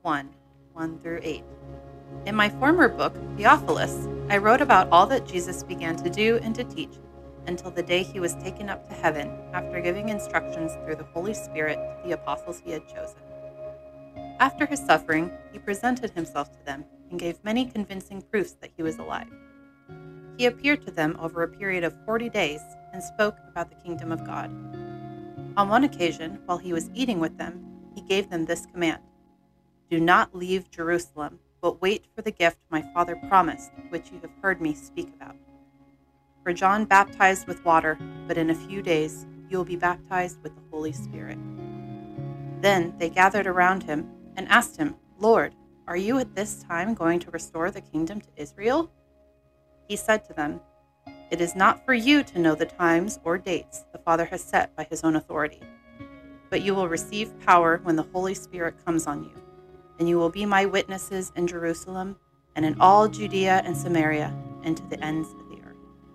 1, 1 through 8. In my former book, Theophilus, I wrote about all that Jesus began to do and to teach until the day he was taken up to heaven after giving instructions through the Holy Spirit to the apostles he had chosen. After his suffering, he presented himself to them and gave many convincing proofs that he was alive. He appeared to them over a period of 40 days and spoke about the kingdom of God. On one occasion, while he was eating with them, he gave them this command: "Do not leave Jerusalem, but wait for the gift my Father promised, which you have heard me speak about. For John baptized with water, but in a few days you will be baptized with the Holy Spirit." Then they gathered around him and asked him, "Lord, are you at this time going to restore the kingdom to Israel?" He said to them, "It is not for you to know the times or dates the Father has set by his own authority, but you will receive power when the Holy Spirit comes on you, and you will be my witnesses in Jerusalem and in all Judea and Samaria and to the ends of the earth."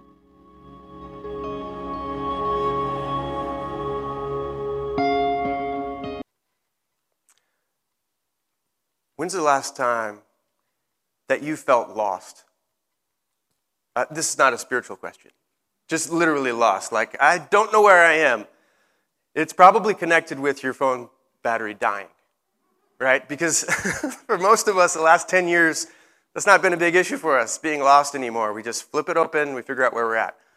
When's the last time that you felt lost? This is not a spiritual question. Just literally lost. Like, I don't know where I am. It's probably connected with your phone battery dying, right? Because for most of us, the last 10 years, that's not been a big issue for us, being lost anymore. We just flip it open, we figure out where we're at.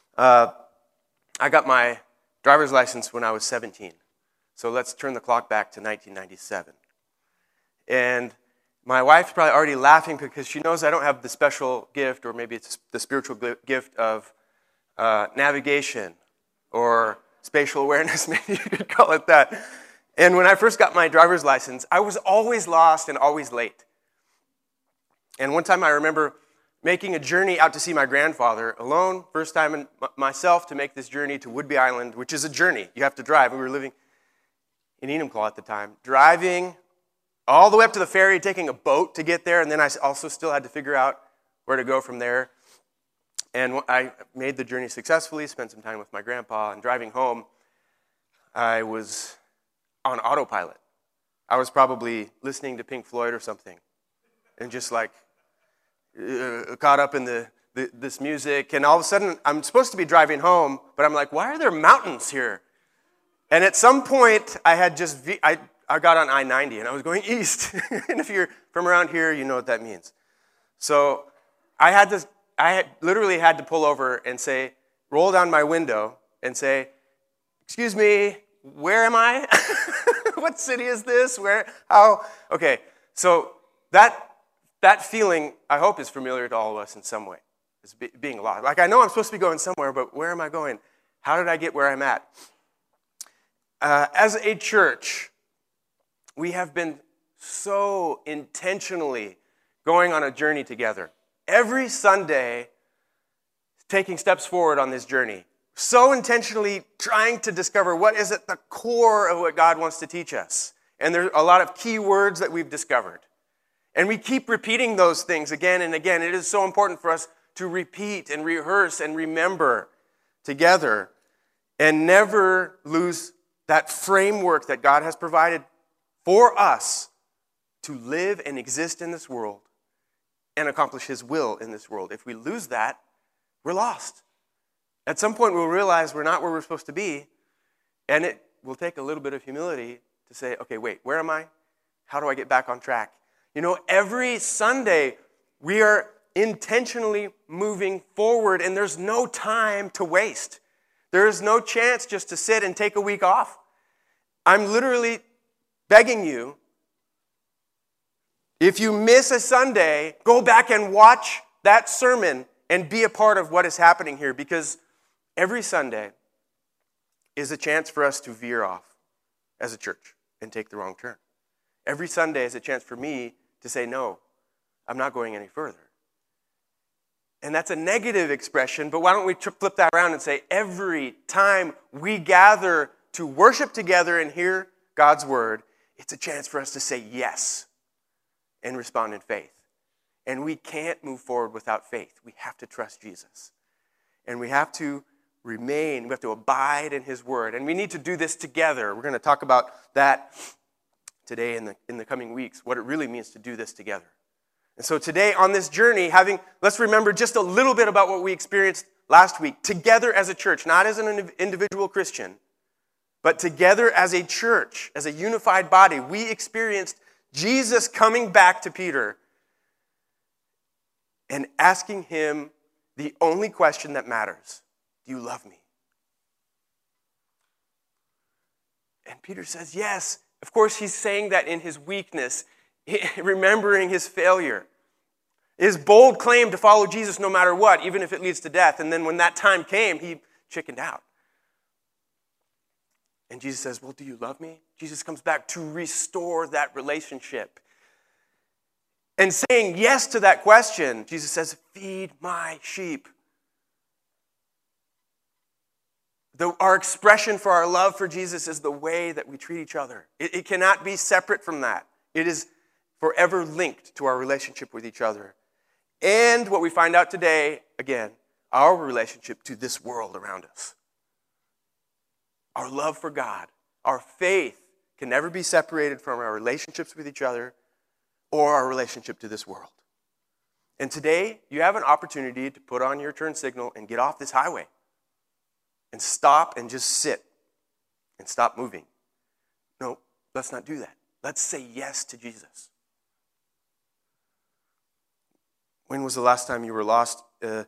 I got my driver's license when I was 17. So let's turn the clock back to 1997. And my wife's probably already laughing because she knows I don't have the special gift, or maybe it's the spiritual gift of navigation or spatial awareness, maybe you could call it that. And when I first got my driver's license, I was always lost and always late. And one time I remember making a journey out to see my grandfather alone, first time in myself to make this journey to Whidbey Island, which is a journey. You have to drive. We were living in Enumclaw at the time, driving all the way up to the ferry, taking a boat to get there, and then I also still had to figure out where to go from there. And I made the journey successfully, spent some time with my grandpa, and driving home, I was on autopilot. I was probably listening to Pink Floyd or something, and just like caught up in this music, and all of a sudden, I'm supposed to be driving home, but I'm like, why are there mountains here? And at some point, I got on I-90, and I was going east. And if you're from around here, you know what that means. So I literally had to pull over and say, roll down my window and say, "Excuse me, where am I? What city is this? Where? How?" Okay, so that feeling, I hope, is familiar to all of us in some way. It's being lost. Like, I know I'm supposed to be going somewhere, but where am I going? How did I get where I'm at? As a church, we have been so intentionally going on a journey together. Every Sunday, taking steps forward on this journey. So intentionally trying to discover what is at the core of what God wants to teach us. And there are a lot of key words that we've discovered. And we keep repeating those things again and again. It is so important for us to repeat and rehearse and remember together and never lose that framework that God has provided for us to live and exist in this world and accomplish His will in this world. If we lose that, we're lost. At some point, we'll realize we're not where we're supposed to be, and it will take a little bit of humility to say, okay, wait, where am I? How do I get back on track? You know, every Sunday, we are intentionally moving forward, and there's no time to waste. There is no chance just to sit and take a week off. I'm literally begging you, if you miss a Sunday, go back and watch that sermon and be a part of what is happening here, because every Sunday is a chance for us to veer off as a church and take the wrong turn. Every Sunday is a chance for me to say, no, I'm not going any further. And that's a negative expression, but why don't we flip that around and say, every time we gather to worship together and hear God's word, it's a chance for us to say yes and respond in faith. And we can't move forward without faith. We have to trust Jesus. And we have to remain, we have to abide in His word. And we need to do this together. We're going to talk about that today in the coming weeks what it really means to do this together. And so today on this journey, let's remember just a little bit about what we experienced last week, together as a church, not as an individual Christian, but together as a church, as a unified body. We experienced Jesus coming back to Peter and asking him the only question that matters: do you love me? And Peter says, yes. Of course, he's saying that in his weakness, remembering his failure, his bold claim to follow Jesus no matter what, even if it leads to death. And then when that time came, he chickened out. And Jesus says, well, do you love me? Jesus comes back to restore that relationship. And saying yes to that question, Jesus says, feed my sheep. Our expression for our love for Jesus is the way that we treat each other. It cannot be separate from that. It is forever linked to our relationship with each other. And what we find out today, again, our relationship to this world around us. Our love for God, our faith can never be separated from our relationships with each other or our relationship to this world. And today, you have an opportunity to put on your turn signal and get off this highway and stop and just sit and stop moving. No, let's not do that. Let's say yes to Jesus. When was the last time you were lost?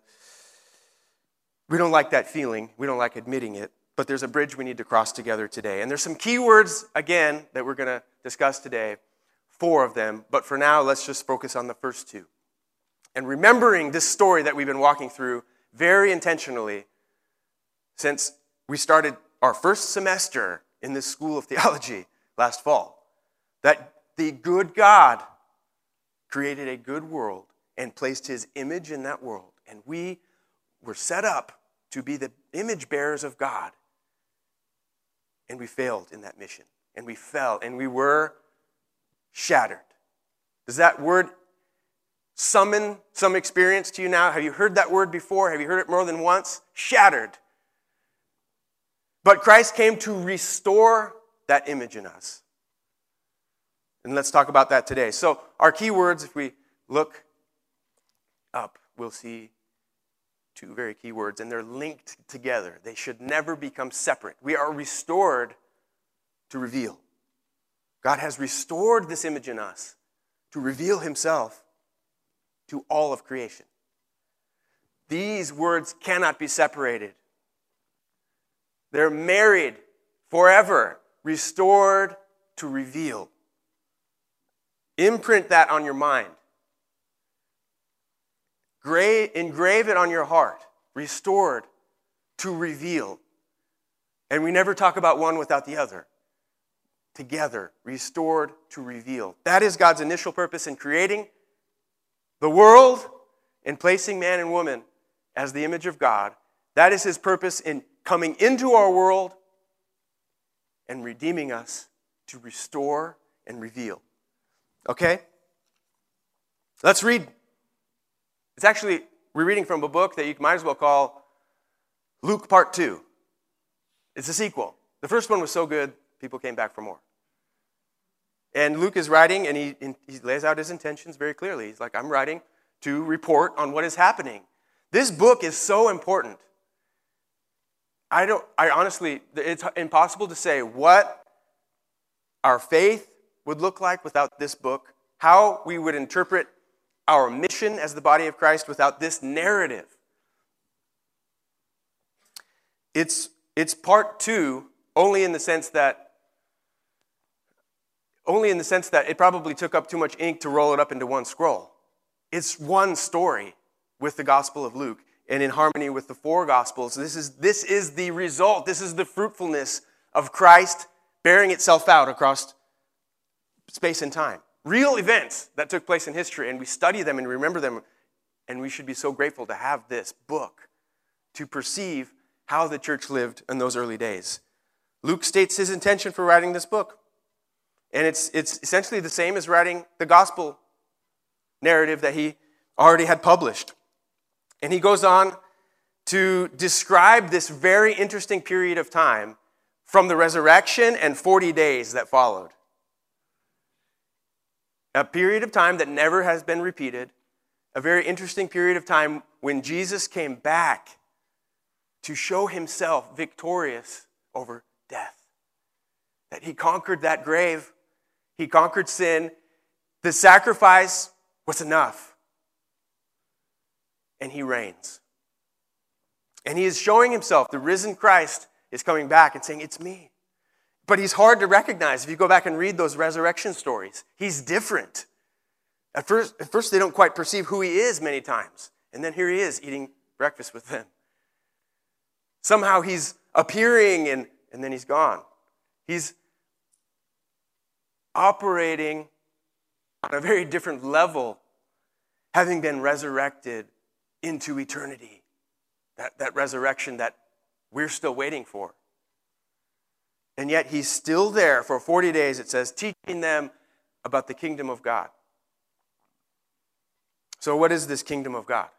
We don't like that feeling. We don't like admitting it. But there's a bridge we need to cross together today. And there's some key words, again, that we're going to discuss today. 4 of them. But for now, let's just focus on the first 2. And remembering this story that we've been walking through very intentionally since we started our first semester in this school of theology last fall. That the good God created a good world and placed his image in that world. And we were set up to be the image bearers of God. And we failed in that mission. And we fell. And we were shattered. Does that word summon some experience to you now? Have you heard that word before? Have you heard it more than once? Shattered. But Christ came to restore that image in us. And let's talk about that today. So our key words, if we look up, we'll see 2 very key words, and they're linked together. They should never become separate. We are restored to reveal. God has restored this image in us to reveal himself to all of creation. These words cannot be separated. They're married forever, restored to reveal. Imprint that on your mind. Engrave it on your heart. Restored to reveal. And we never talk about one without the other. Together, restored to reveal. That is God's initial purpose in creating the world and placing man and woman as the image of God. That is his purpose in coming into our world and redeeming us to restore and reveal. Okay? Let's read. We're reading from a book that you might as well call Luke Part 2. It's a sequel. The first one was so good, people came back for more. And Luke is writing, and he lays out his intentions very clearly. He's like, I'm writing to report on what is happening. This book is so important. I honestly, it's impossible to say what our faith would look like without this book, how we would interpret our mission as the body of Christ without this narrative. It's part 2 only in the sense that it probably took up too much ink to roll it up into one scroll. It's one story with the Gospel of Luke and in harmony with the 4 Gospels. This is the result. This is the fruitfulness of Christ bearing itself out across space and time. Real events that took place in history, and we study them and remember them, and we should be so grateful to have this book to perceive how the church lived in those early days. Luke states his intention for writing this book, and it's essentially the same as writing the gospel narrative that he already had published. And he goes on to describe this very interesting period of time from the resurrection and 40 days that followed. A period of time that never has been repeated. A very interesting period of time when Jesus came back to show himself victorious over death. That he conquered that grave. He conquered sin. The sacrifice was enough. And he reigns. And he is showing himself. The risen Christ is coming back and saying, it's me. But he's hard to recognize if you go back and read those resurrection stories. He's different. At first they don't quite perceive who he is many times. And then here he is eating breakfast with them. Somehow he's appearing and then he's gone. He's operating on a very different level, having been resurrected into eternity. That resurrection that we're still waiting for. And yet he's still there for 40 days, it says, teaching them about the kingdom of God. So what is this kingdom of God?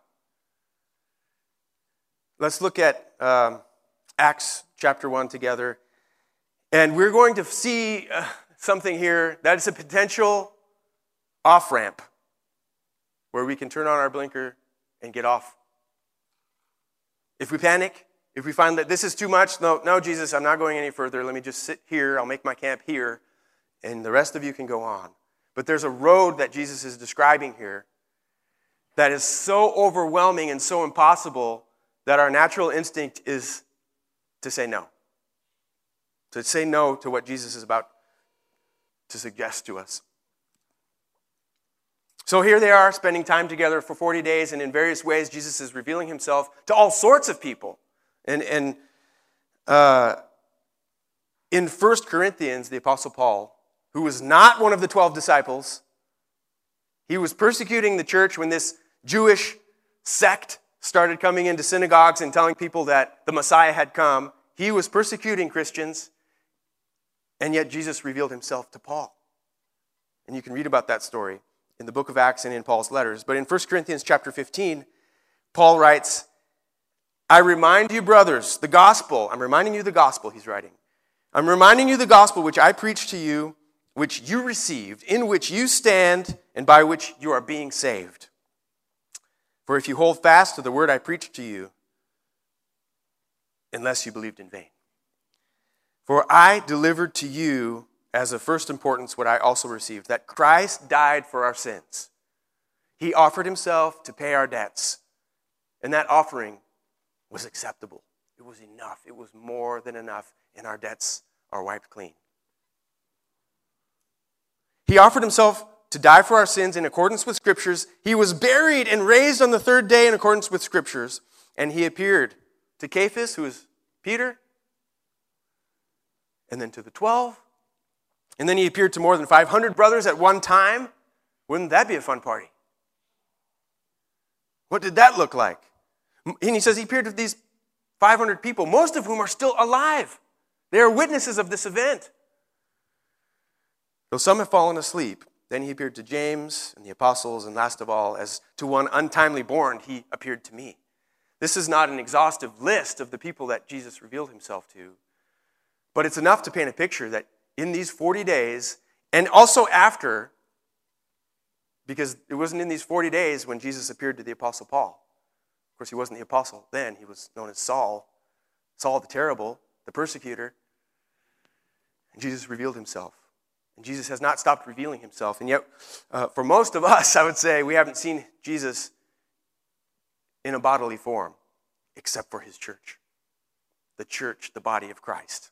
Let's look at Acts chapter 1 together. And we're going to see something here that is a potential off-ramp where we can turn on our blinker and get off. If we panic, if we find that this is too much, no, Jesus, I'm not going any further. Let me just sit here. I'll make my camp here, and the rest of you can go on. But there's a road that Jesus is describing here that is so overwhelming and so impossible that our natural instinct is to say no. To say no to what Jesus is about to suggest to us. So here they are spending time together for 40 days, and in various ways Jesus is revealing himself to all sorts of people. And in 1 Corinthians, the Apostle Paul, who was not one of the 12 disciples, he was persecuting the church when this Jewish sect started coming into synagogues and telling people that the Messiah had come. He was persecuting Christians, and yet Jesus revealed himself to Paul. And you can read about that story in the book of Acts and in Paul's letters. But in 1 Corinthians chapter 15, Paul writes, I remind you, brothers, the gospel. I'm reminding you the gospel, he's writing. I'm reminding you the gospel which I preached to you, which you received, in which you stand, and by which you are being saved. For if you hold fast to the word I preached to you, unless you believed in vain. For I delivered to you as of first importance what I also received, that Christ died for our sins. He offered himself to pay our debts, and that offering was acceptable. It was enough. It was more than enough, and our debts are wiped clean. He offered himself to die for our sins in accordance with Scriptures. He was buried and raised on the third day in accordance with Scriptures, and he appeared to Cephas, who is Peter, and then to the 12, and then he appeared to more than 500 brothers at one time. Wouldn't that be a fun party? What did that look like? And he says he appeared to these 500 people, most of whom are still alive. They are witnesses of this event. Though some have fallen asleep, then he appeared to James and the apostles, and last of all, as to one untimely born, he appeared to me. This is not an exhaustive list of the people that Jesus revealed himself to, but it's enough to paint a picture that in these 40 days, and also after, because it wasn't in these 40 days when Jesus appeared to the Apostle Paul. Of course, he wasn't the apostle then. He was known as Saul the terrible, the persecutor. And Jesus revealed himself. And Jesus has not stopped revealing himself. And yet, for most of us, I would say, we haven't seen Jesus in a bodily form, except for his church. The church, the body of Christ.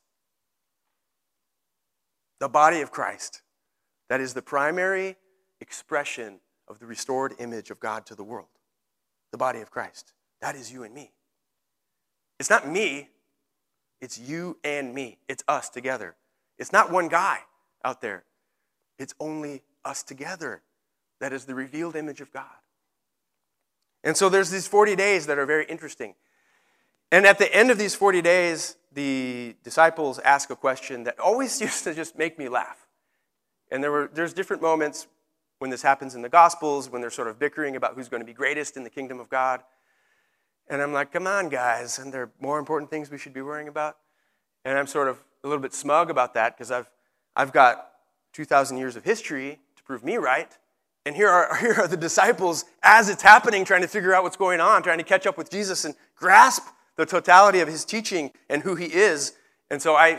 The body of Christ. That is the primary expression of the restored image of God to the world. The body of Christ. That is you and me. It's not me. It's you and me. It's us together. It's not one guy out there. It's only us together. That is the revealed image of God. And so there's these 40 days that are very interesting. And at the end of these 40 days, the disciples ask a question that always used to just make me laugh. And there's different moments when this happens in the Gospels, when they're sort of bickering about who's going to be greatest in the kingdom of God. And I'm like, come on, guys, and there are more important things we should be worrying about. And I'm sort of a little bit smug about that because I've got 2,000 years of history to prove me right. And here are the disciples, as it's happening, trying to figure out what's going on, trying to catch up with Jesus and grasp the totality of his teaching and who he is. And so I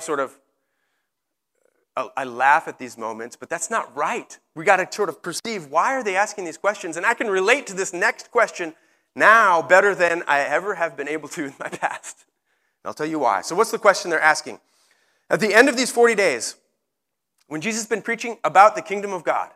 laugh at these moments, but that's not right. We got to sort of perceive, why are they asking these questions? And I can relate to this next question now better than I ever have been able to in my past. And I'll tell you why. So what's the question they're asking? At the end of these 40 days, when Jesus has been preaching about the kingdom of God,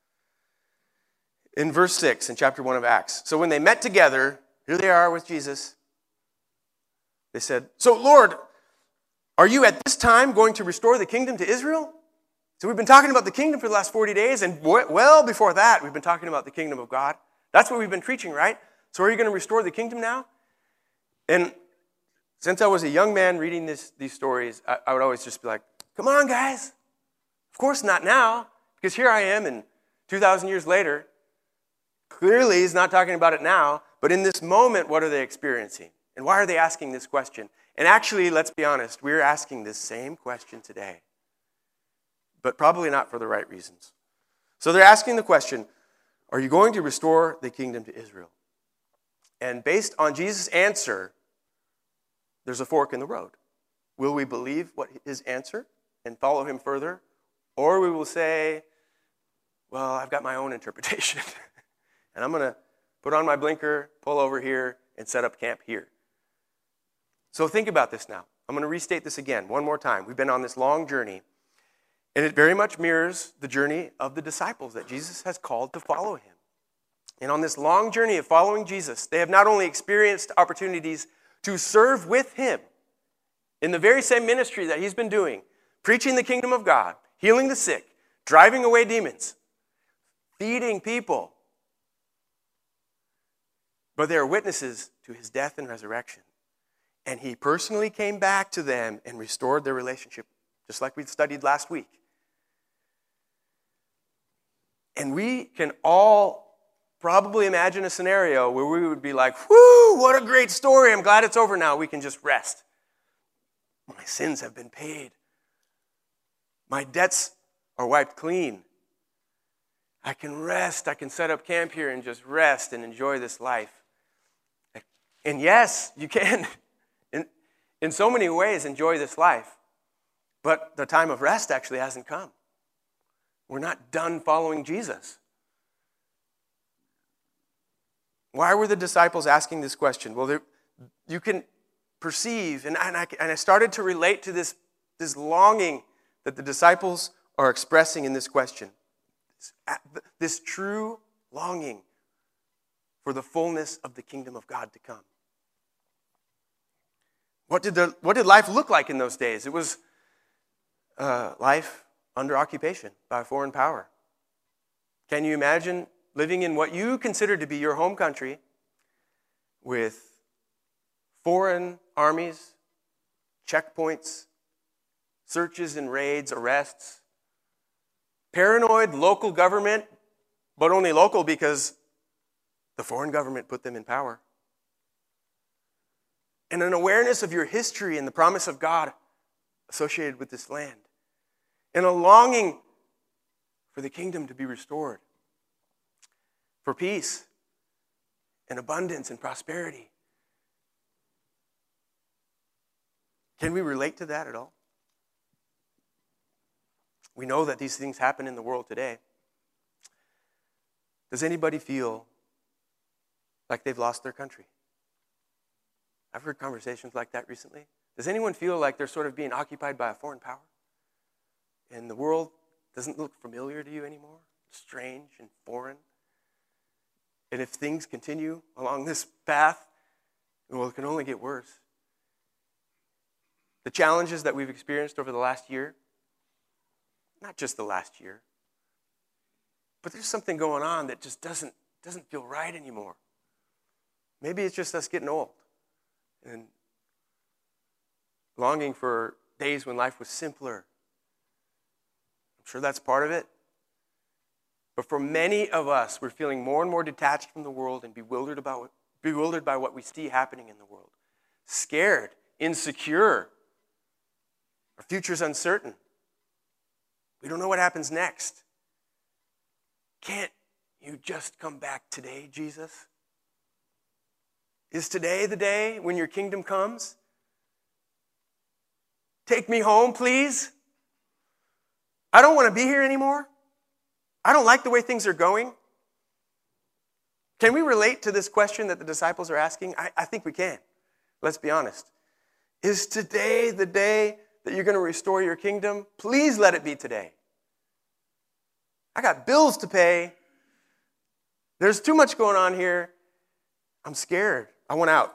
in verse 6 in chapter 1 of Acts. So when they met together, here they are with Jesus. They said, "So Lord, are you at this time going to restore the kingdom to Israel?" So we've been talking about the kingdom for the last 40 days, and well before that, we've been talking about the kingdom of God. That's what we've been preaching, right? So are you going to restore the kingdom now? And since I was a young man reading these stories, I would always just be like, come on, guys. Of course not now, because here I am, and 2,000 years later, clearly he's not talking about it now, but in this moment, what are they experiencing? And why are they asking this question? And actually, let's be honest, we're asking this same question today, but probably not for the right reasons. So they're asking the question, are you going to restore the kingdom to Israel? And based on Jesus' answer, there's a fork in the road. Will we believe what his answer and follow him further? Or we will say, well, I've got my own interpretation. And I'm going to put on my blinker, pull over here, and set up camp here. So think about this now. I'm going to restate this again one more time. We've been on this long journey, and it very much mirrors the journey of the disciples that Jesus has called to follow him. And on this long journey of following Jesus, they have not only experienced opportunities to serve with him in the very same ministry that he's been doing, preaching the kingdom of God, healing the sick, driving away demons, feeding people, but they are witnesses to his death and resurrection. And he personally came back to them and restored their relationship, just like we studied last week. And we can all probably imagine a scenario where we would be like, whoo, what a great story. I'm glad it's over now. We can just rest. My sins have been paid. My debts are wiped clean. I can rest. I can set up camp here and just rest and enjoy this life. And yes, you can, in so many ways, enjoy this life. But the time of rest actually hasn't come. We're not done following Jesus. Why were the disciples asking this question? Well, you can perceive, and I started to relate to this longing that the disciples are expressing in this question. This true longing for the fullness of the kingdom of God to come. What did life look like in those days? It was life under occupation by a foreign power. Can you imagine living in what you consider to be your home country with foreign armies, checkpoints, searches and raids, arrests, paranoid local government, but only local because the foreign government put them in power, and an awareness of your history and the promise of God associated with this land, and a longing for the kingdom to be restored, for peace and abundance and prosperity? Can we relate to that at all? We know that these things happen in the world today. Does anybody feel like they've lost their country? I've heard conversations like that recently. Does anyone feel like they're sort of being occupied by a foreign power? And the world doesn't look familiar to you anymore? Strange and foreign? And if things continue along this path, well, it can only get worse. The challenges that we've experienced over the last year, not just the last year, but there's something going on that just doesn't feel right anymore. Maybe it's just us getting old and longing for days when life was simpler. I'm sure that's part of it. But for many of us, we're feeling more and more detached from the world and bewildered by what we see happening in the world. Scared, insecure. Our future's uncertain. We don't know what happens next. Can't you just come back today, Jesus? Is today the day when your kingdom comes? Take me home, please. I don't want to be here anymore. I don't like the way things are going. Can we relate to this question that the disciples are asking? I think we can. Let's be honest. Is today the day that you're going to restore your kingdom? Please let it be today. I got bills to pay. There's too much going on here. I'm scared. I want out.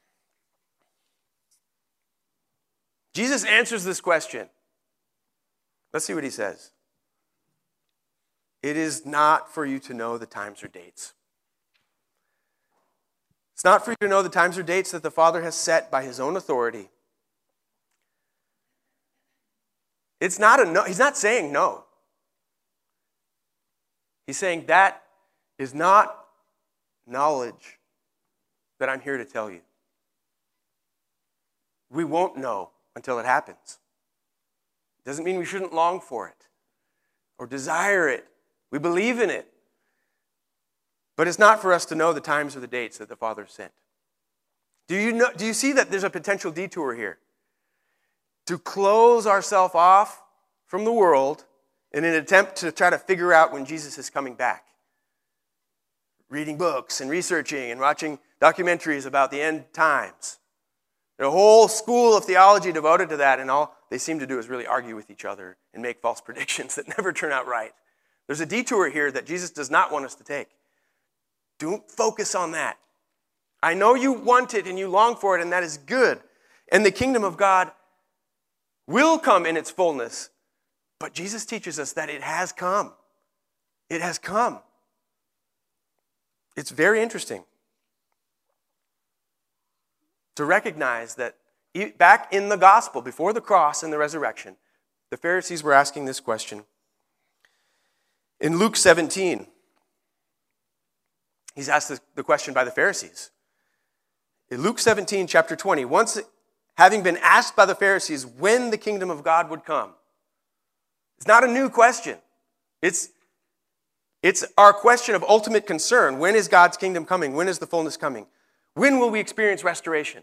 Jesus answers this question. Let's see what he says. It is not for you to know the times or dates. It's not for you to know the times or dates that the Father has set by his own authority. It's not a no. He's not saying no. He's saying that is not knowledge that I'm here to tell you. We won't know until it happens. It doesn't mean we shouldn't long for it or desire it. We believe in it. But it's not for us to know the times or the dates that the Father sent. Do you see that there's a potential detour here? To close ourselves off from the world in an attempt to try to figure out when Jesus is coming back. Reading books and researching and watching documentaries about the end times. There's a whole school of theology devoted to that, and all they seem to do is really argue with each other and make false predictions that never turn out right. There's a detour here that Jesus does not want us to take. Don't focus on that. I know you want it and you long for it, and that is good. And the kingdom of God will come in its fullness. But Jesus teaches us that it has come. It has come. It's very interesting to recognize that back in the gospel, before the cross and the resurrection, the Pharisees were asking this question. In Luke 17, he's asked the question by the Pharisees. In Luke 17, chapter 20, once having been asked by the Pharisees when the kingdom of God would come, it's not a new question. It's our question of ultimate concern. When is God's kingdom coming? When is the fullness coming? When will we experience restoration?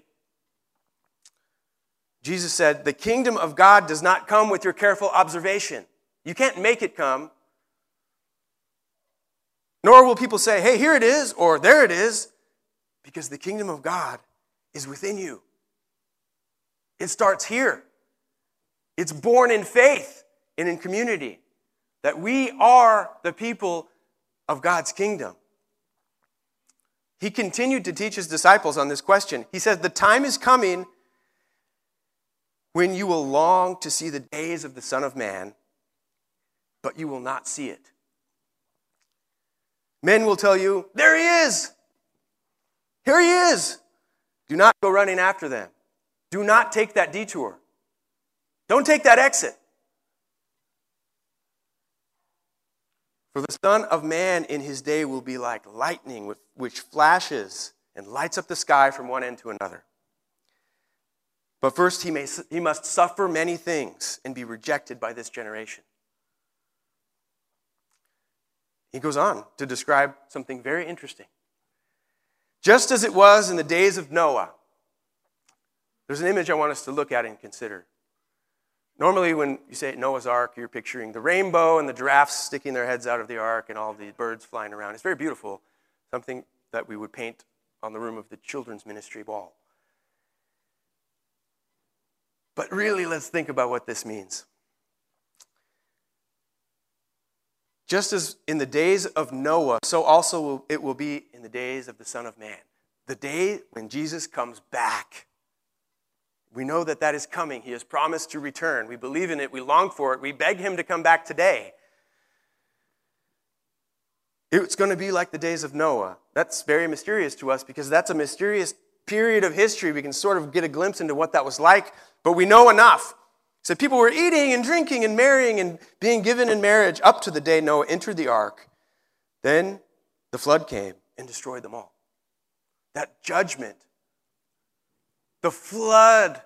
Jesus said, the kingdom of God does not come with your careful observation. You can't make it come. Nor will people say, hey, here it is, or there it is, because the kingdom of God is within you. It starts here. It's born in faith and in community, that we are the people of God's kingdom. He continued to teach his disciples on this question. He said, the time is coming when you will long to see the days of the Son of Man, but you will not see it. Men will tell you, there he is. Here he is. Do not go running after them. Do not take that detour. Don't take that exit. For the Son of Man in his day will be like lightning which flashes and lights up the sky from one end to another. But first he must suffer many things and be rejected by this generation. He goes on to describe something very interesting. Just as it was in the days of Noah. There's an image I want us to look at and consider. Normally when you say Noah's Ark, you're picturing the rainbow and the giraffes sticking their heads out of the ark and all the birds flying around. It's very beautiful, something that we would paint on the room of the children's ministry wall. But really, let's think about what this means. Just as in the days of Noah, so also it will be in the days of the Son of Man. The day when Jesus comes back. We know that that is coming. He has promised to return. We believe in it. We long for it. We beg him to come back today. It's going to be like the days of Noah. That's very mysterious to us because that's a mysterious period of history. We can sort of get a glimpse into what that was like, but we know enough. So people were eating and drinking and marrying and being given in marriage up to the day Noah entered the ark. Then the flood came and destroyed them all. That judgment, the flood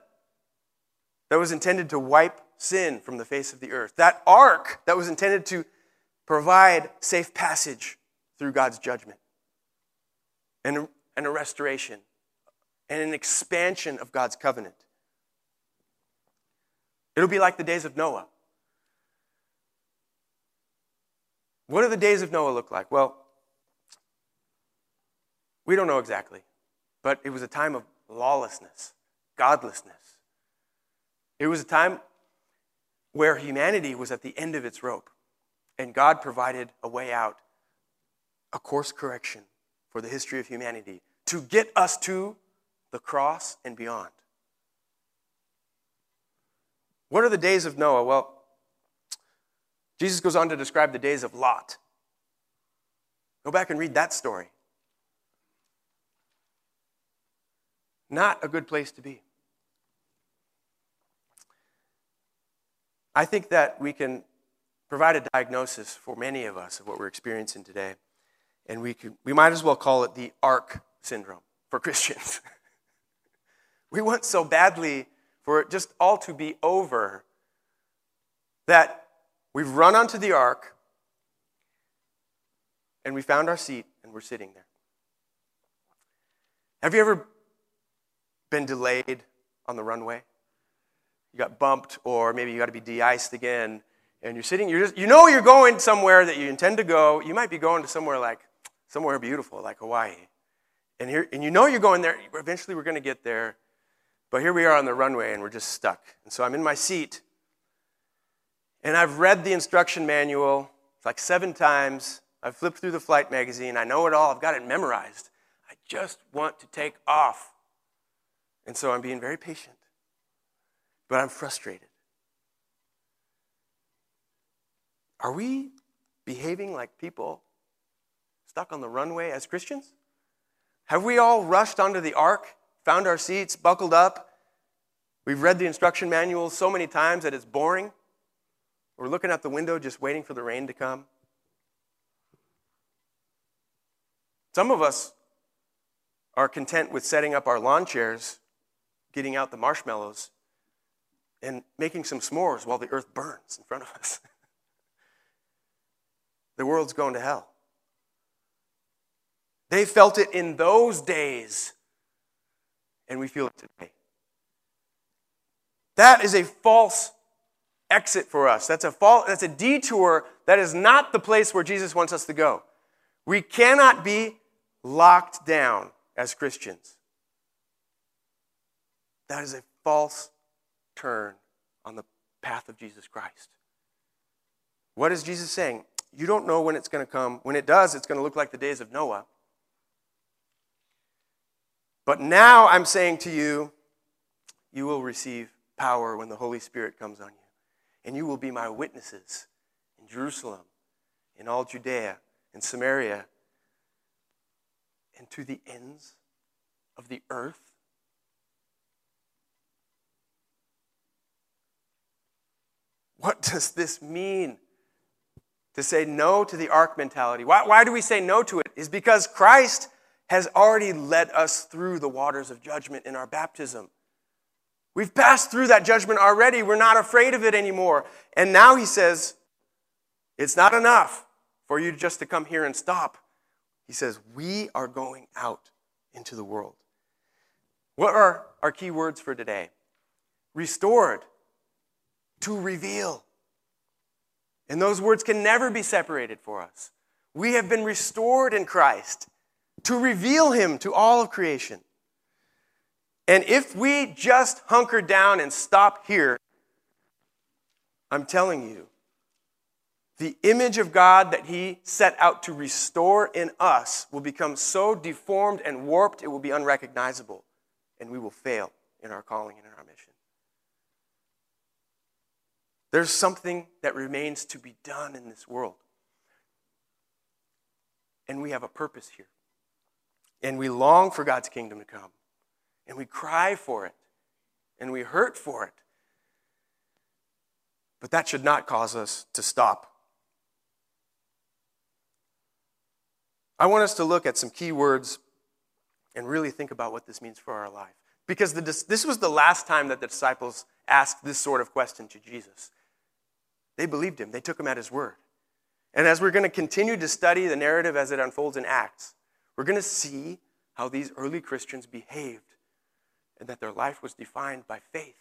that was intended to wipe sin from the face of the earth, that ark that was intended to provide safe passage through God's judgment and a restoration and an expansion of God's covenant. It'll be like the days of Noah. What do the days of Noah look like? Well, we don't know exactly, but it was a time of lawlessness, godlessness. It was a time where humanity was at the end of its rope, and God provided a way out, a course correction for the history of humanity to get us to the cross and beyond. What are the days of Noah? Well, Jesus goes on to describe the days of Lot. Go back and read that story. Not a good place to be. I think that we can provide a diagnosis for many of us of what we're experiencing today. And we might as well call it the Ark syndrome for Christians. We want so badly for it just all to be over that we've run onto the ark and we found our seat and we're sitting there. Have you ever been delayed on the runway? You got bumped, or maybe you got to be de-iced again, and you're sitting, you know you're going somewhere that you intend to go. You might be going to somewhere beautiful like Hawaii. And you know you're going there, eventually we're going to get there. But here we are on the runway and we're just stuck. And so I'm in my seat, and I've read the instruction manual like 7 times. I've flipped through the flight magazine. I know it all. I've got it memorized. I just want to take off. And so I'm being very patient. But I'm frustrated. Are we behaving like people stuck on the runway as Christians? Have we all rushed onto the ark, found our seats, buckled up? We've read the instruction manual so many times that it's boring. We're looking out the window just waiting for the rain to come. Some of us are content with setting up our lawn chairs, getting out the marshmallows, and making some s'mores while the earth burns in front of us. The world's going to hell. They felt it in those days, and we feel it today. That is a false exit for us. That's a detour. That is not the place where Jesus wants us to go. We cannot be locked down as Christians. That is a false turn on the path of Jesus Christ. What is Jesus saying? You don't know when it's going to come. When it does, it's going to look like the days of Noah. But now I'm saying to you, you will receive power when the Holy Spirit comes on you. And you will be my witnesses in Jerusalem, in all Judea, in Samaria, and to the ends of the earth. What does this mean? To say no to the ark mentality. Why do we say no to it? Is because Christ has already led us through the waters of judgment in our baptism. We've passed through that judgment already. We're not afraid of it anymore. And now he says, it's not enough for you just to come here and stop. He says, we are going out into the world. What are our key words for today? Restored, to reveal. And those words can never be separated for us. We have been restored in Christ to reveal him to all of creation. And if we just hunker down and stop here, I'm telling you, the image of God that he set out to restore in us will become so deformed and warped, it will be unrecognizable, and we will fail in our calling and in our mission. There's something that remains to be done in this world. And we have a purpose here. And we long for God's kingdom to come. And we cry for it. And we hurt for it. But that should not cause us to stop. I want us to look at some key words and really think about what this means for our life. Because this was the last time that the disciples asked this sort of question to Jesus. They believed him. They took him at his word. And as we're going to continue to study the narrative as it unfolds in Acts, we're going to see how these early Christians behaved and that their life was defined by faith.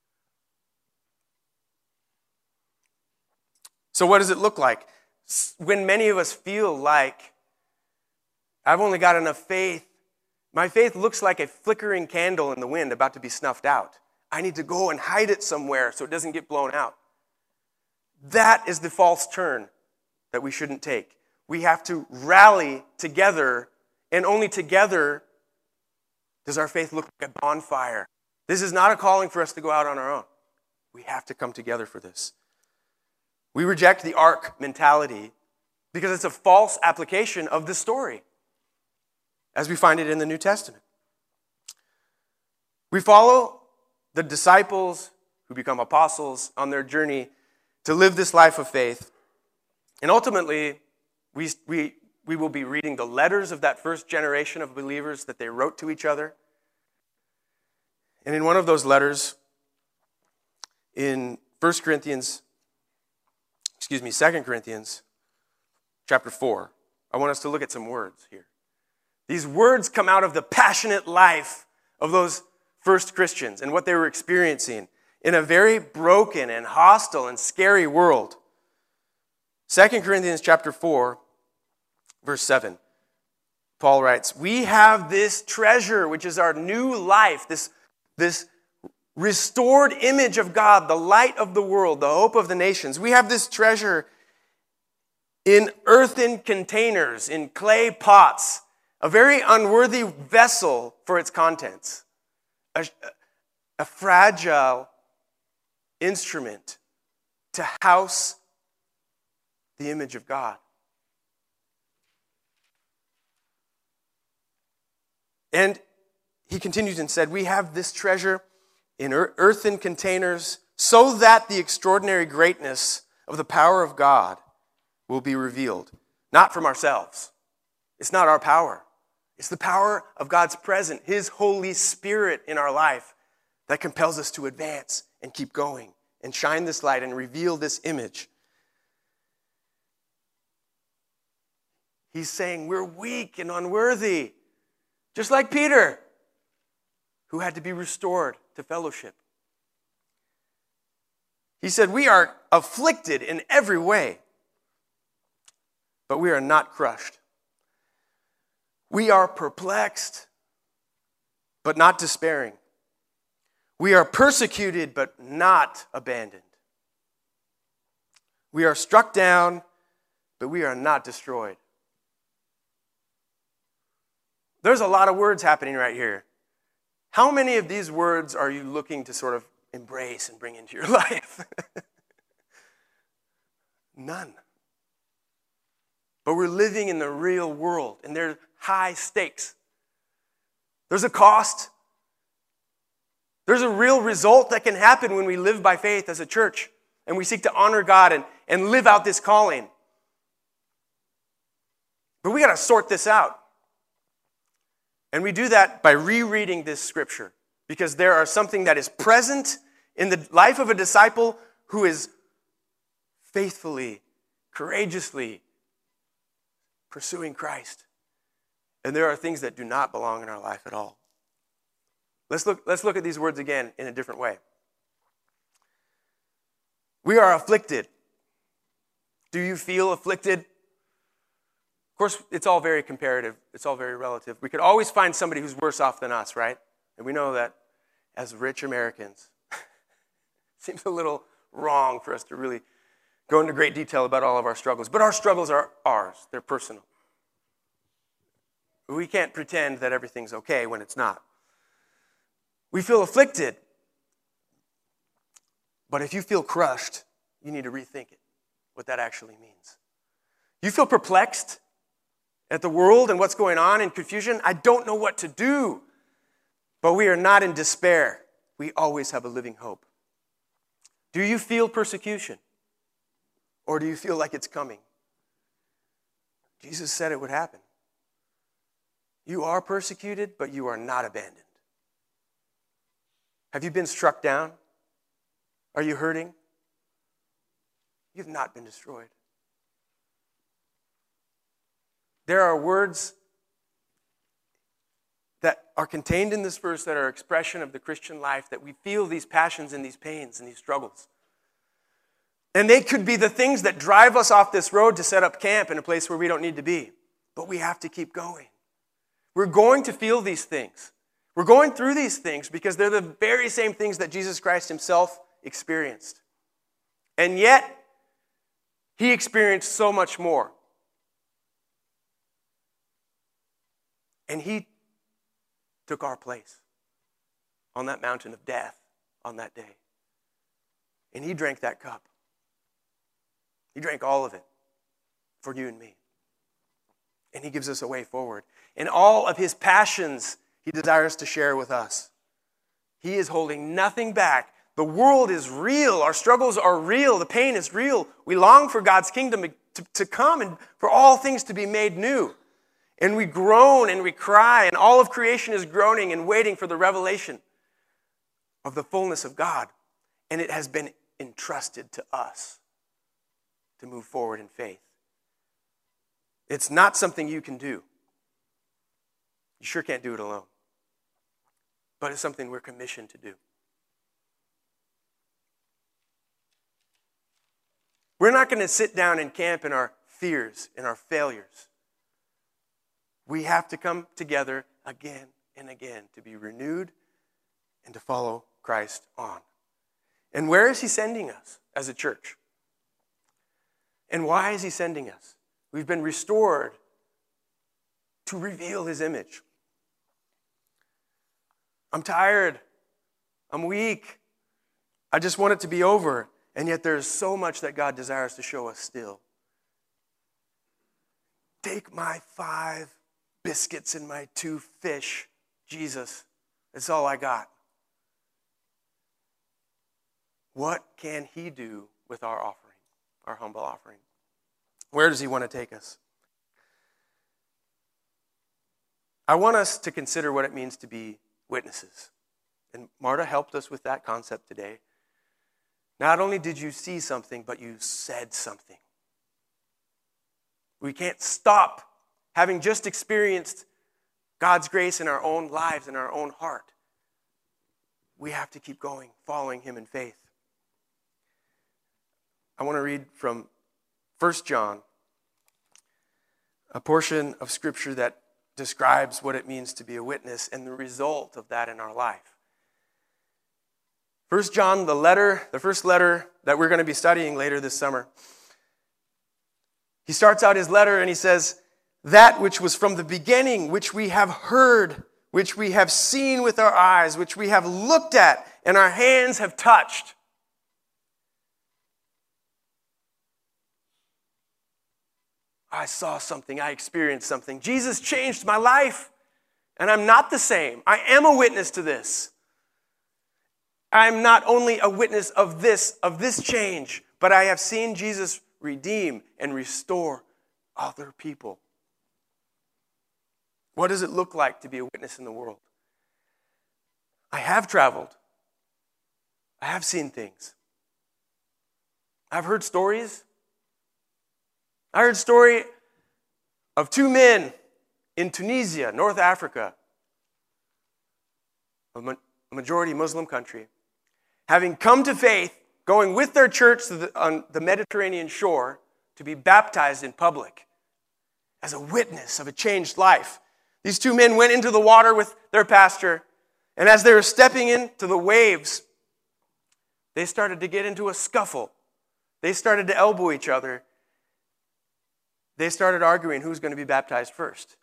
So what does it look like? When many of us feel like, I've only got enough faith, my faith looks like a flickering candle in the wind about to be snuffed out. I need to go and hide it somewhere so it doesn't get blown out. That is the false turn that we shouldn't take. We have to rally together, and only together does our faith look like a bonfire. This is not a calling for us to go out on our own. We have to come together for this. We reject the ark mentality because it's a false application of the story, as we find it in the New Testament. We follow the disciples who become apostles on their journey to live this life of faith. And ultimately, we will be reading the letters of that first generation of believers that they wrote to each other. And in one of those letters, in 2 Corinthians chapter 4, I want us to look at some words here. These words come out of the passionate life of those first Christians and what they were experiencing in a very broken and hostile and scary world. 2 Corinthians chapter 4, verse 7, Paul writes, "We have this treasure, which is our new life, this restored image of God, the light of the world, the hope of the nations. We have this treasure in earthen containers, in clay pots, a very unworthy vessel for its contents, a fragile instrument to house the image of God." And he continues and said, "We have this treasure in earthen containers so that the extraordinary greatness of the power of God will be revealed." Not from ourselves. It's not our power. It's the power of God's presence, His Holy Spirit in our life that compels us to advance and keep going and shine this light and reveal this image. He's saying we're weak and unworthy, just like Peter, who had to be restored to fellowship. He said, "We are afflicted in every way, but we are not crushed. We are perplexed, but not despairing. We are persecuted, but not abandoned. We are struck down, but we are not destroyed." There's a lot of words happening right here. How many of these words are you looking to sort of embrace and bring into your life? None. But we're living in the real world, and there's high stakes. There's a cost. There's a real result that can happen when we live by faith as a church, and we seek to honor God and live out this calling. But we got to sort this out. And we do that by rereading this scripture, because there are something that is present in the life of a disciple who is faithfully, courageously pursuing Christ. And there are things that do not belong in our life at all. Let's look at these words again in a different way. We are afflicted. Do you feel afflicted? Of course, it's all very comparative. It's all very relative. We could always find somebody who's worse off than us, right? And we know that as rich Americans. It seems a little wrong for us to really go into great detail about all of our struggles. But our struggles are ours. They're personal. We can't pretend that everything's okay when it's not. We feel afflicted. But if you feel crushed, you need to rethink it, what that actually means. You feel perplexed at the world and what's going on in confusion. I don't know what to do. But we are not in despair. We always have a living hope. Do you feel persecution? Or do you feel like it's coming? Jesus said it would happen. You are persecuted, but you are not abandoned. Have you been struck down? Are you hurting? You've not been destroyed. There are words that are contained in this verse that are expression of the Christian life, that we feel these passions and these pains and these struggles. And they could be the things that drive us off this road to set up camp in a place where we don't need to be. But we have to keep going. We're going to feel these things. We're going through these things because they're the very same things that Jesus Christ himself experienced. And yet, he experienced so much more. And he took our place on that mountain of death on that day. And he drank that cup. He drank all of it for you and me. And he gives us a way forward. And all of his passions he desires to share with us. He is holding nothing back. The world is real. Our struggles are real. The pain is real. We long for God's kingdom to come and for all things to be made new. And we groan and we cry, and all of creation is groaning and waiting for the revelation of the fullness of God. And it has been entrusted to us to move forward in faith. It's not something you can do. You sure can't do it alone. But it's something we're commissioned to do. We're not going to sit down and camp in our fears, in our failures. We have to come together again and again to be renewed and to follow Christ on. And where is he sending us as a church? And why is he sending us? We've been restored to reveal his image. I'm tired. I'm weak. I just want it to be over. And yet there's so much that God desires to show us still. Take my 5 biscuits and my 2 fish, Jesus. That's all I got. What can he do with our offering, our humble offering? Where does he want to take us? I want us to consider what it means to be witnesses. And Marta helped us with that concept today. Not only did you see something, but you said something. We can't stop having just experienced God's grace in our own lives, in our own heart. We have to keep going, following him in faith. I want to read from 1 John, a portion of Scripture that describes what it means to be a witness and the result of that in our life. 1 John, the first letter that we're going to be studying later this summer. He starts out his letter and he says, "That which was from the beginning, which we have heard, which we have seen with our eyes, which we have looked at and our hands have touched." I saw something, I experienced something. Jesus changed my life, and I'm not the same. I am a witness to this. I'm not only a witness of this change, but I have seen Jesus redeem and restore other people. What does it look like to be a witness in the world? I have traveled. I have seen things. I've heard stories. I heard a story of 2 men in Tunisia, North Africa, a majority Muslim country, having come to faith, going with their church on the Mediterranean shore to be baptized in public as a witness of a changed life. These 2 men went into the water with their pastor, and as they were stepping into the waves, they started to get into a scuffle. They started to elbow each other. They started arguing who's going to be baptized first.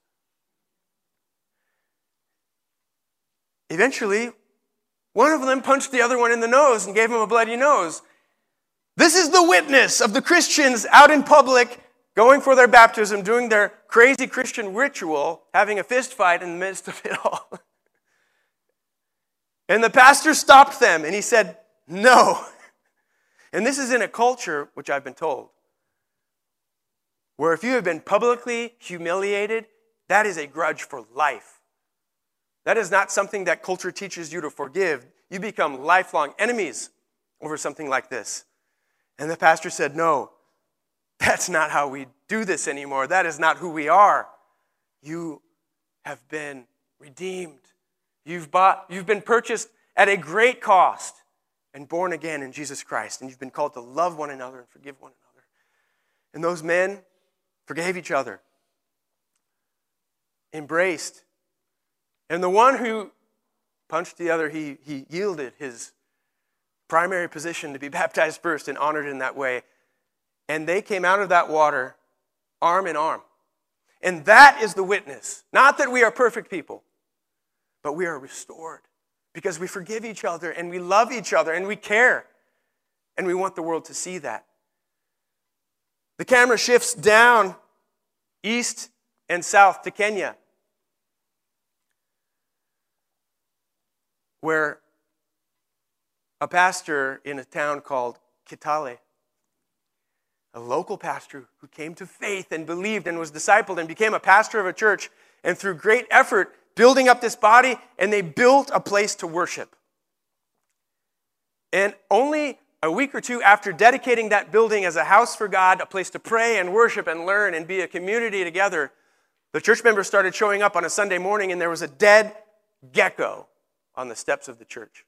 Eventually, one of them punched the other one in the nose and gave him a bloody nose. This is the witness of the Christians out in public, going for their baptism, doing their crazy Christian ritual, having a fist fight in the midst of it all. And the pastor stopped them and he said, "No." And this is in a culture, which I've been told, where if you have been publicly humiliated, that is a grudge for life. That is not something that culture teaches you to forgive. You become lifelong enemies over something like this. And the pastor said, "No, That's not how we do this anymore. That is not who we are. You have been redeemed. You've been purchased at a great cost and born again in Jesus Christ. And you've been called to love one another and forgive one another. And those men forgave each other, embraced. And the one who punched the other, he yielded his primary position to be baptized first and honored in that way. And they came out of that water arm in arm. And that is the witness. Not that we are perfect people, but we are restored because we forgive each other and we love each other and we care. And we want the world to see that. The camera shifts down east and south to Kenya, where a pastor in a town called Kitale, a local pastor who came to faith and believed and was discipled and became a pastor of a church, and through great effort, building up this body, and they built a place to worship. And only a week or two after dedicating that building as a house for God, a place to pray and worship and learn and be a community together, the church members started showing up on a Sunday morning, and there was a dead gecko on the steps of the church.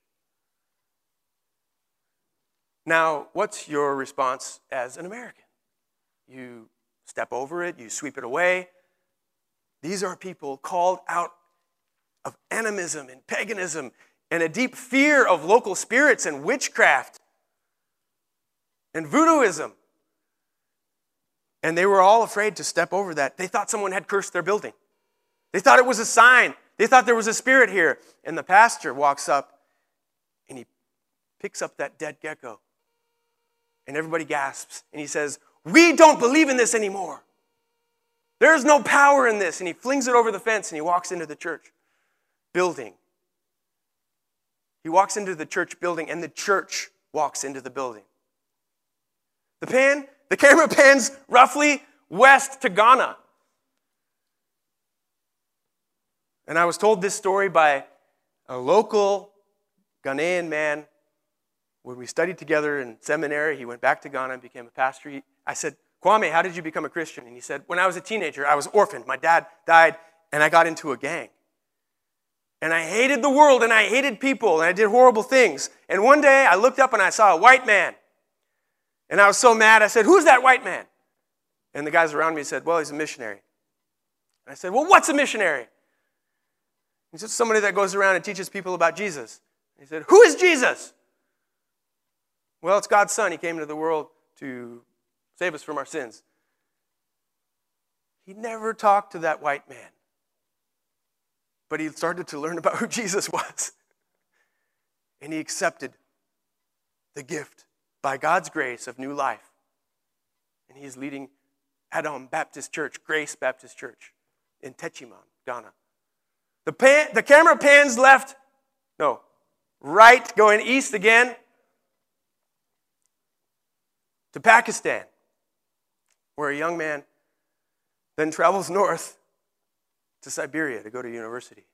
Now, what's your response as an American? You step over it, you sweep it away. These are people called out of animism and paganism and a deep fear of local spirits and witchcraft and voodooism. And they were all afraid to step over that. They thought someone had cursed their building. They thought it was a sign. They thought there was a spirit here. And the pastor walks up and he picks up that dead gecko. And everybody gasps. And he says, "We don't believe in this anymore. There's no power in this." And he flings it over the fence and he walks into the church building. He walks into the church building and the church walks into the building. The camera pans roughly west to Ghana. And I was told this story by a local Ghanaian man. When we studied together in seminary, he went back to Ghana and became a pastor. I said, "Kwame, how did you become a Christian?" And he said, "When I was a teenager, I was orphaned. My dad died, and I got into a gang. And I hated the world, and I hated people, and I did horrible things. And one day, I looked up and I saw a white man. And I was so mad, I said, 'Who's that white man?' And the guys around me said, 'Well, he's a missionary.' And I said, 'Well, what's a missionary?' He said, 'Somebody that goes around and teaches people about Jesus.' He said, 'Who is Jesus?' 'Well, it's God's Son. He came into the world to save us from our sins.' He never talked to that white man. But he started to learn about who Jesus was. And he accepted the gift by God's grace of new life. And he is leading Adam Baptist Church, Grace Baptist Church in Techiman, Ghana. The camera pans right, going east again, to Pakistan, where a young man then travels north to Siberia to go to university,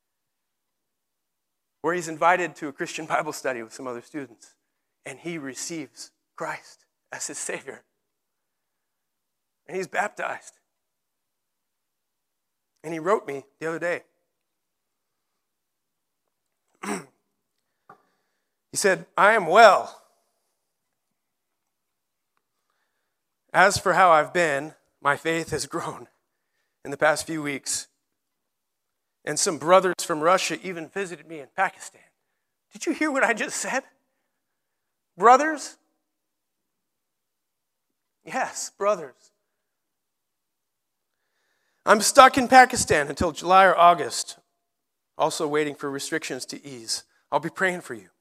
where he's invited to a Christian Bible study with some other students, and he receives Christ as his Savior. And he's baptized. And he wrote me the other day. He said, "I am well. As for how I've been, my faith has grown in the past few weeks. And some brothers from Russia even visited me in Pakistan." Did you hear what I just said? Brothers? Yes, brothers. "I'm stuck in Pakistan until July or August, also waiting for restrictions to ease. I'll be praying for you.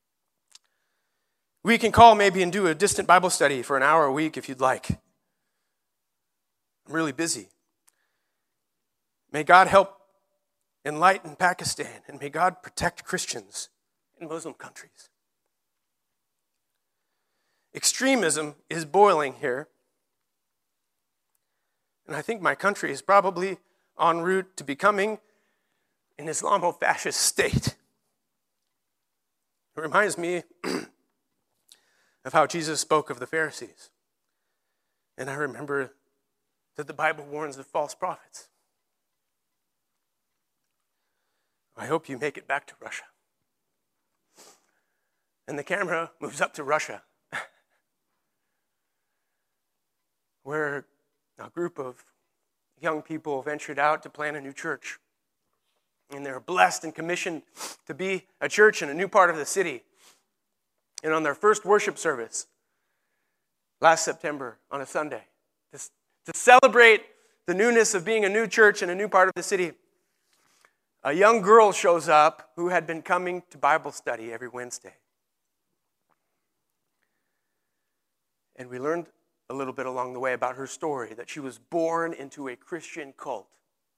We can call maybe and do a distant Bible study for an hour a week if you'd like. I'm really busy. May God help enlighten Pakistan, and may God protect Christians in Muslim countries." Extremism is boiling here. And I think my country is probably en route to becoming an Islamo-fascist state. It reminds me of how Jesus spoke of the Pharisees. And I remember that the Bible warns of false prophets. I hope you make it back to Russia. And the camera moves up to Russia, where a group of young people ventured out to plant a new church. And they're blessed and commissioned to be a church in a new part of the city. And on their first worship service, last September, on a Sunday, to celebrate the newness of being a new church in a new part of the city, a young girl shows up who had been coming to Bible study every Wednesday. And we learned a little bit along the way about her story, that she was born into a Christian cult.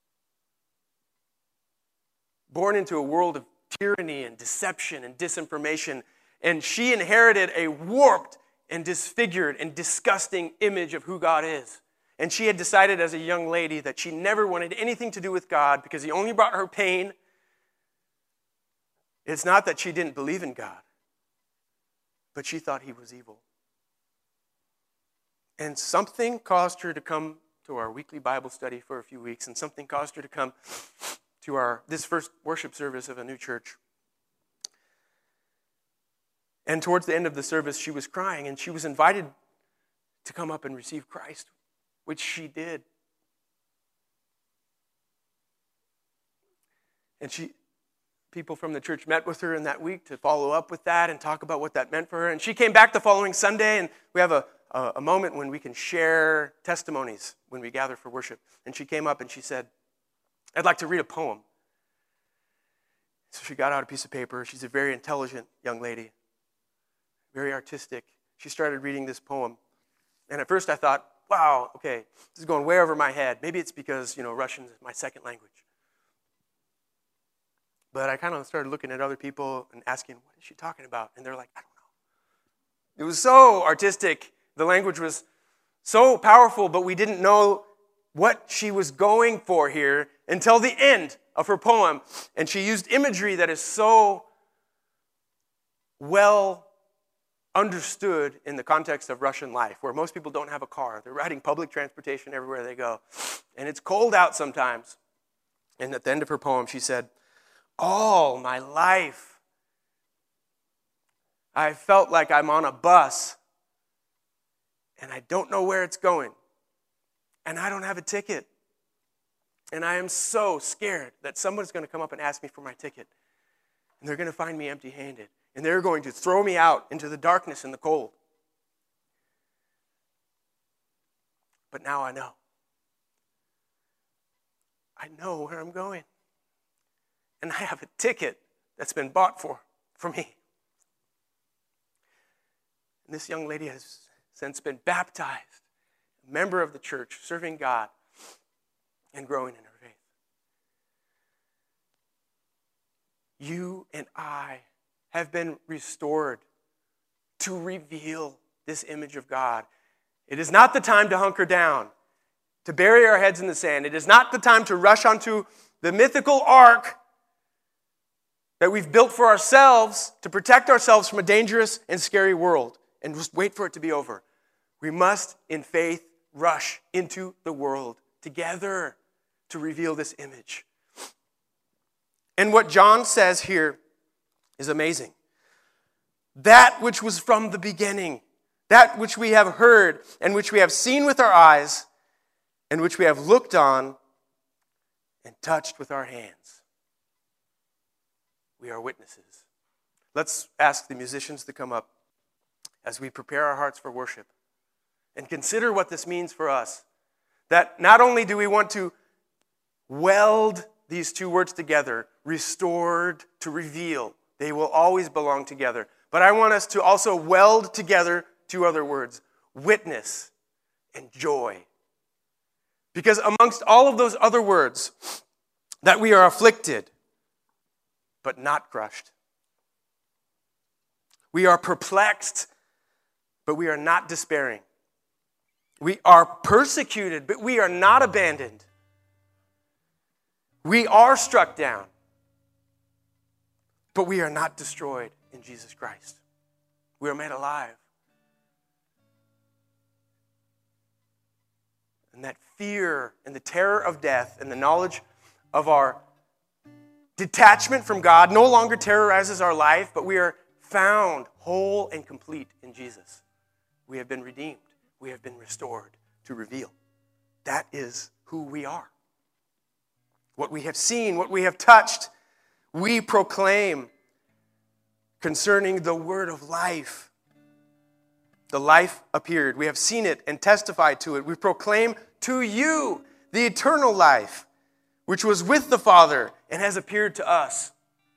Born into a world of tyranny and deception and disinformation. And she inherited a warped and disfigured and disgusting image of who God is. And she had decided as a young lady that she never wanted anything to do with God because he only brought her pain. It's not that she didn't believe in God, but she thought he was evil. And something caused her to come to our weekly Bible study for a few weeks, and something caused her to come to this first worship service of a new church. And towards the end of the service, she was crying, and she was invited to come up and receive Christ, which she did. And people from the church met with her in that week to follow up with that and talk about what that meant for her. And she came back the following Sunday, and we have a moment when we can share testimonies when we gather for worship. And she came up and she said, "I'd like to read a poem." So she got out a piece of paper. She's a very intelligent young lady, very artistic. She started reading this poem. And at first I thought, wow, okay, this is going way over my head. Maybe it's because, Russian is my second language. But I kind of started looking at other people and asking, what is she talking about? And they're like, I don't know. It was so artistic. The language was so powerful, but we didn't know what she was going for here until the end of her poem. And she used imagery that is so well understood in the context of Russian life, where most people don't have a car. They're riding public transportation everywhere they go. And it's cold out sometimes. And at the end of her poem, she said, "All my life, I felt like I'm on a bus, and I don't know where it's going, and I don't have a ticket, and I am so scared that someone's going to come up and ask me for my ticket, and they're going to find me empty-handed, and they're going to throw me out into the darkness and the cold. But now I know. I know where I'm going, and I have a ticket that's been bought for me." And this young lady has since been baptized, a member of the church, serving God and growing in her faith. You and I have been restored to reveal this image of God. It is not the time to hunker down, to bury our heads in the sand. It is not the time to rush onto the mythical ark that we've built for ourselves to protect ourselves from a dangerous and scary world and just wait for it to be over. We must, in faith, rush into the world together to reveal this image. And what John says here is amazing. That which was from the beginning, that which we have heard and which we have seen with our eyes and which we have looked on and touched with our hands. We are witnesses. Let's ask the musicians to come up as we prepare our hearts for worship and consider what this means for us. That not only do we want to weld these two words together, restored to reveal, they will always belong together. But I want us to also weld together two other words, witness and joy. Because amongst all of those other words, that we are afflicted, but not crushed. We are perplexed, but we are not despairing. We are persecuted, but we are not abandoned. We are struck down, but we are not destroyed in Jesus Christ. We are made alive. And that fear and the terror of death and the knowledge of our detachment from God no longer terrorizes our life, but we are found whole and complete in Jesus. We have been redeemed. We have been restored to reveal. That is who we are. What we have seen, what we have touched, we proclaim concerning the word of life. The life appeared. We have seen it and testified to it. We proclaim to you the eternal life, which was with the Father and has appeared to us.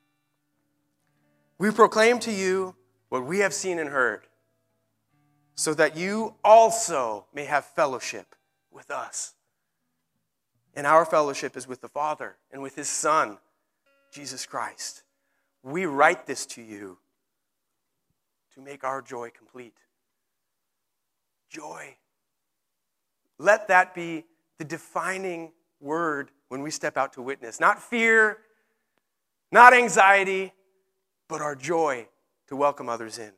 We proclaim to you what we have seen and heard, so that you also may have fellowship with us. And our fellowship is with the Father and with His Son, Jesus Christ. We write this to you to make our joy complete. Joy. Let that be the defining word when we step out to witness. Not fear, not anxiety, but our joy to welcome others in.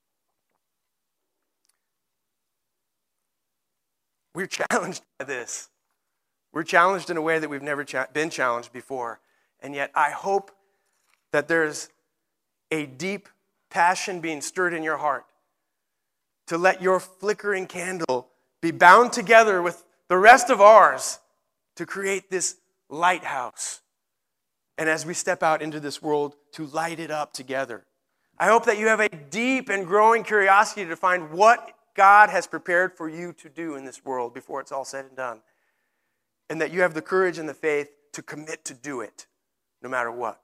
We're challenged by this. We're challenged in a way that we've never been challenged before. And yet I hope that there's a deep passion being stirred in your heart to let your flickering candle be bound together with the rest of ours to create this lighthouse. And as we step out into this world, to light it up together. I hope that you have a deep and growing curiosity to find what God has prepared for you to do in this world before it's all said and done. And that you have the courage and the faith to commit to do it, no matter what.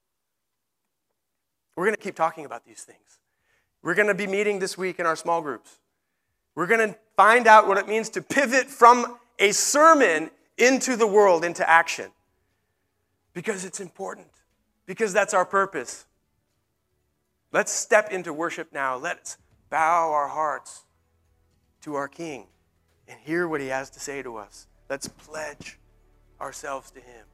We're going to keep talking about these things. We're going to be meeting this week in our small groups. We're going to find out what it means to pivot from a sermon into the world, into action. Because it's important. Because that's our purpose. Let's step into worship now. Let's bow our hearts to our King and hear what He has to say to us. Let's pledge ourselves to Him.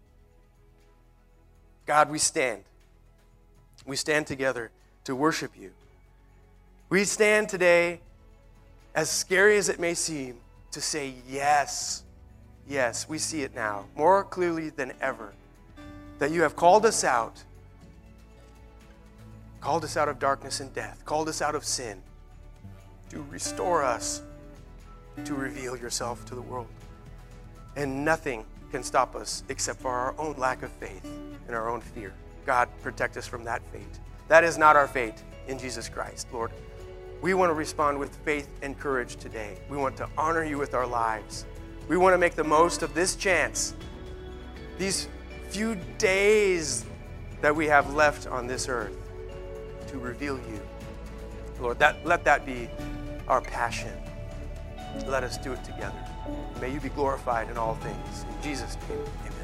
God, we stand. We stand together to worship You. We stand today, as scary as it may seem, to say yes. Yes, we see it now, more clearly than ever, that You have called us out of darkness and death, called us out of sin, to restore us, to reveal Yourself to the world. And nothing can stop us except for our own lack of faith and our own fear. God, protect us from that fate. That is not our fate in Jesus Christ, Lord. We want to respond with faith and courage today. We want to honor You with our lives. We want to make the most of this chance, these few days that we have left on this earth, to reveal You. Lord, let that be our passion. Let us do it together. May You be glorified in all things. In Jesus' name, amen.